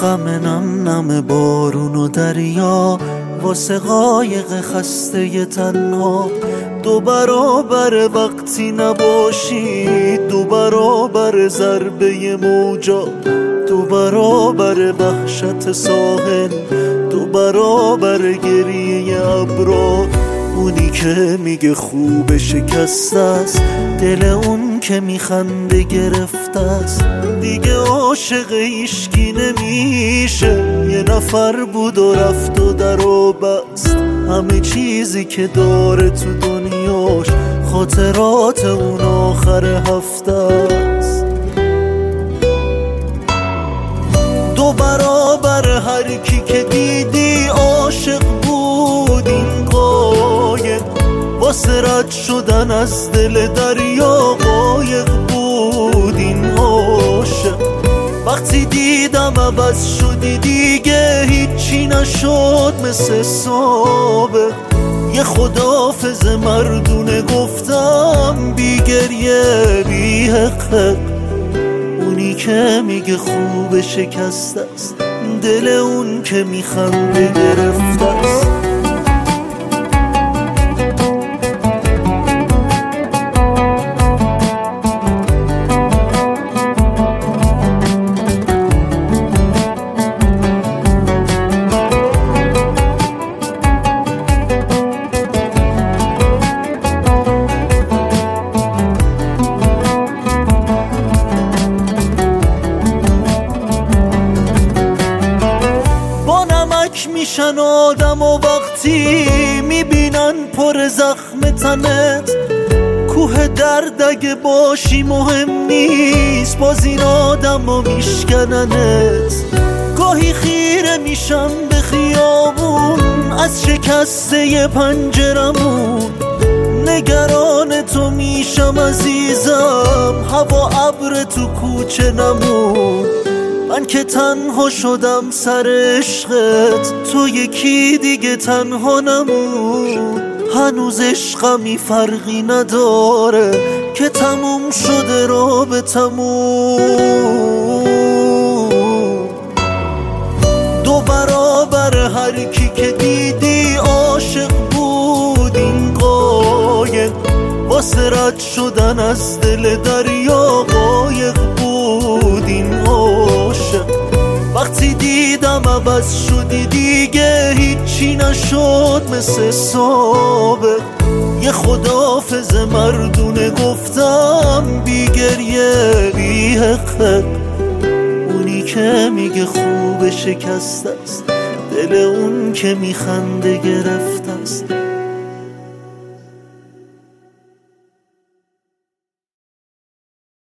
غم نم نم بارون و دریا واسه قایق خسته تنها. 2 برابر وقتی نباشی، 2 برابر ضربه موجا، 2 برابر وحشت ساحل، 2 برابر گریه ابرار. اونی که میگه خوب شکسته است، دل اون که میخنده گرفته است. دیگه عاشق هیشکی نمیشه، یه نفر بود و رفت و در و بست. همه چیزی که داره تو دنیاش خاطرات اون آخر هفته است. 2 برابر هر کی که دیدی عاشق بود این قایق، واسه رد شدن از دل دریا قایق بود این عاشق. وقتی دیدم عوض شدی دیگه هیچی نشد مثل سابق. یه خداحافظ مردونه گفتم بی گریه بی حق. اونی که میگه خوب شکسته است، دل اون که میخنده گرفته است. میشن آدم و وقتی میبینن پر زخم تنت. کوه درد اگه باشی مهم نیست، باز این آدم ها میشکننت. گاهی خیره میشم به خیابون از شکسته پنجرمون، نگران تو میشم عزیزم، هوا ابر تو کوچه نمون. من که تنها شدم سر عشقت، تو یکی دیگه تنها نمون. هنوز عشقمی فرقی نداره که تموم شده رابطمون. 2 برابر هر کی که دیدی عاشق بود این قایق، واسه رد شدن از دل دریا قایق بود این عاشق. وقتی دیدم عوض شدی دیگه هیچی نشد مثل سابق. یه خداحافظ مردونه گفتم بی گریه بی حق. اونی که میگه خوب شکسته است، دل اون که میخنده گرفته است.